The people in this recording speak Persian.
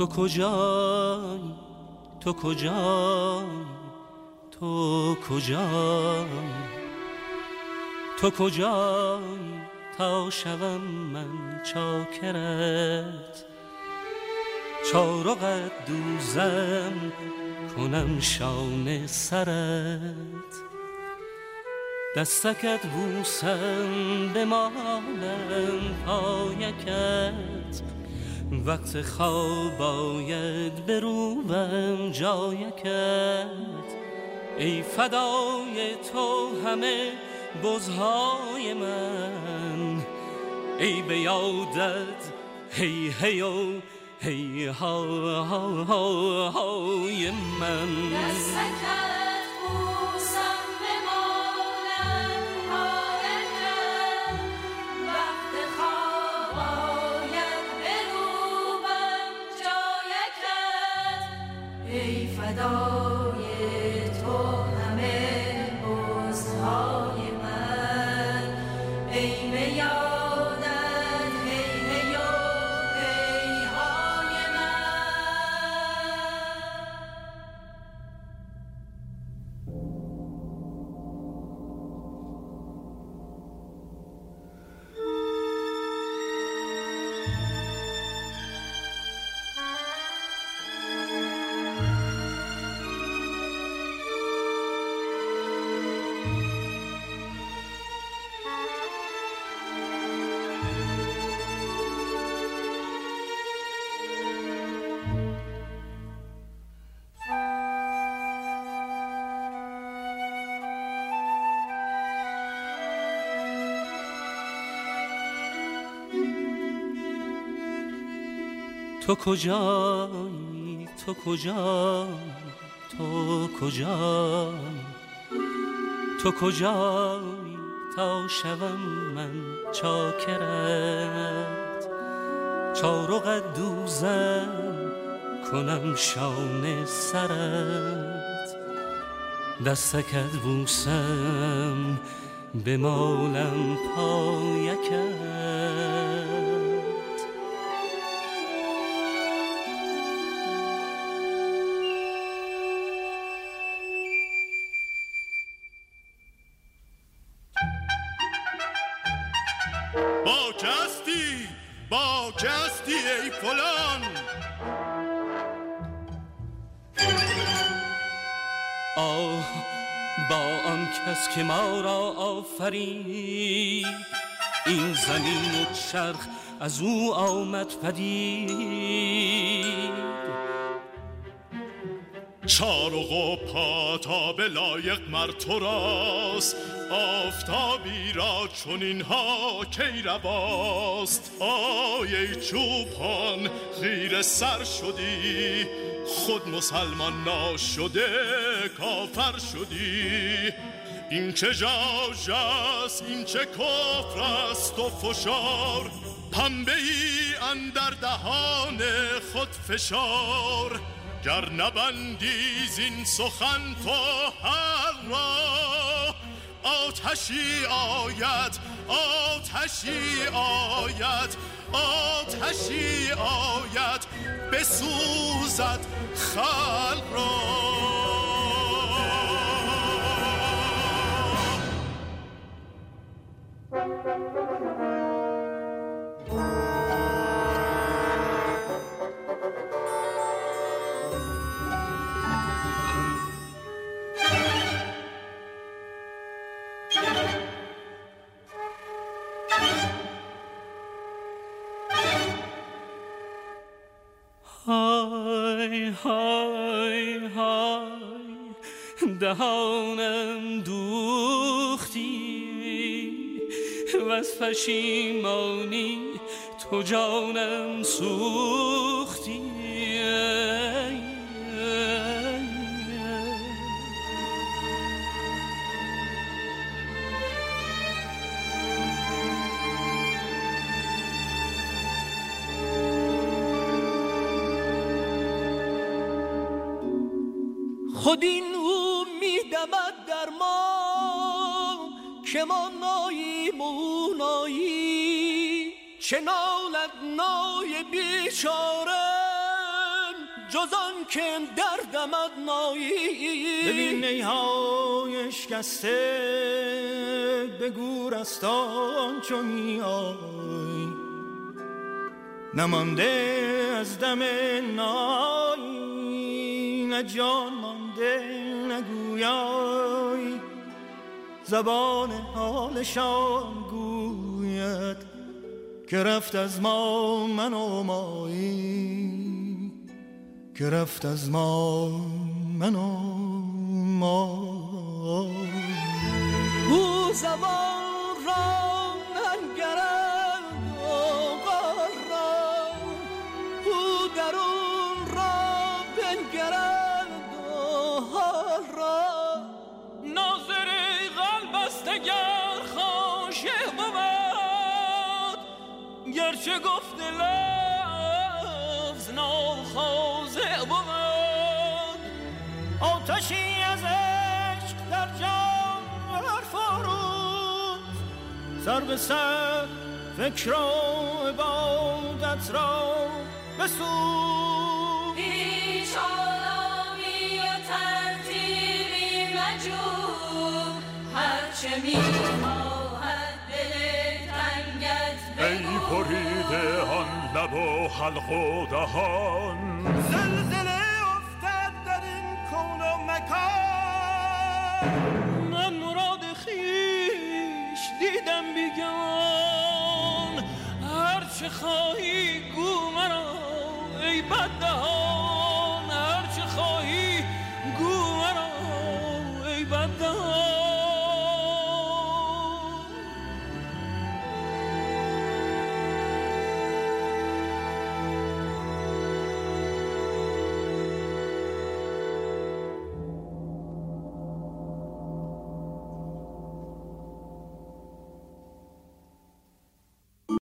تو کجایی تو کجایی تو کجایی تو کجایی تا شوم من چاکرت چارقت دوزم کنم شانه سرت دستکت بوسم بمالم پایکت وقت خواب باید بروبم جایکت ای فدای تو همه بزهای من ای به یادت هی هی و هی ها ها ها های من دستکت بوسم بمالم پایکت وقت خواب آید بروبم جایکت ای فدای تو همه بزهای من ای به یادت هی هی و هی های من تو کجایی تو کجایی تو کجایی تو کجایی تا شوم من چاکرت چارقت دوزم کنم شانه سرت دستکت بوسم بمالم پایکت با کستی ای فلان آه با آن کس که ما را آفرید این زمین و چرخ از او آمد پدید چارق و پاتاب لایق مر تو راست آفتابی را چنین ها کی رواست آی ای چوپان خیره سر شدی خود مسلمان ناشده کافر شدی این چه ژاژ است این چه کفر است و فشار پنبه ای اندر دهان خود فشار گر نبندی زین سخن تو هر را آتشی آید آتشی آید آتشی آید بسوزد خلق را های های های دهانم دوختی و از پشیمانی تو جانم سوختی خود این او میدمد در ما که ما ناییم و او نایی چه نالد نای بیچاره جز آن که دردمت نایی. ببین نیهای شکسته به گورستان چو میای، نمانده از دم نایی، نه جان مانده نگویای. زبان حالشان گوید که رفت از ما من و مایی، که رفت از ما من و مایی. او زبان را ننگرد و غرد، او درون را بنگرد و حال را. ناظر قلب است اگر خاشع بود، گرچه گفت لفظ ناخاضع بود. آتشی از عشق در جان برفروز، سر به سر فکر و عبادت را بسوز. هیچ آرامی و ترتیبی مجو، هرچه میخواهد دل تنگت بگو. ای بریده آن لب و حلق و دهان، زلزله افتد در این کون و مکان. من مراد خویش دیدم بیگان، هرچه خواهی گو مرا ای بددهان.